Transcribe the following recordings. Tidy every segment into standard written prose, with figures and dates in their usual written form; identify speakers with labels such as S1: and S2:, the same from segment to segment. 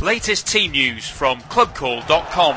S1: Latest team news from clubcall.com.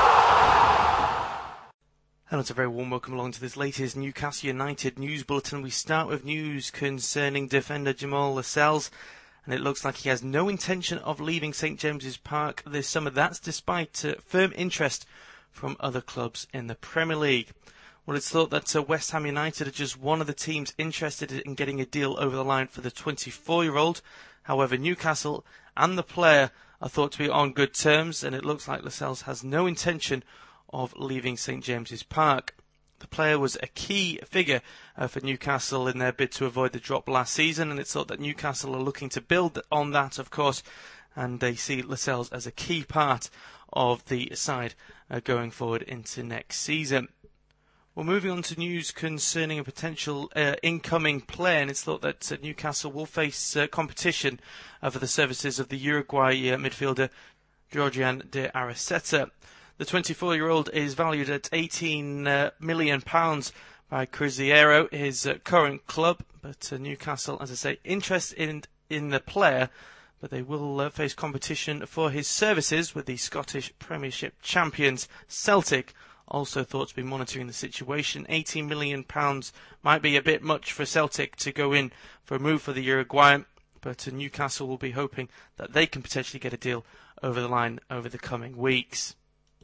S2: Hello, it's a very warm welcome along to this latest Newcastle United news bulletin. We start with news concerning defender Jamal Lascelles, and it looks like he has no intention of leaving St James's Park this summer. That's despite firm interest from other clubs in the Premier League. Well, it's thought that West Ham United are just one of the teams interested in getting a deal over the line for the 24-year-old. However, Newcastle and the player are thought to be on good terms, and it looks like Lascelles has no intention of leaving St James's Park. The player was a key figure for Newcastle in their bid to avoid the drop last season, and it's thought that Newcastle are looking to build on that, of course, and they see Lascelles as a key part of the side going forward into next season. Well, moving on to news concerning a potential incoming player, and it's thought that Newcastle will face competition for the services of the Uruguay midfielder Georgian de Araceta. The 24-year-old is valued at £18 million by Cruzeiro, his current club, but Newcastle, as I say, interested in the player, but they will face competition for his services with the Scottish Premiership champions Celtic, also thought to be monitoring the situation. £18 million might be a bit much for Celtic to go in for a move for the Uruguayan, but Newcastle will be hoping that they can potentially get a deal over the line over the coming weeks.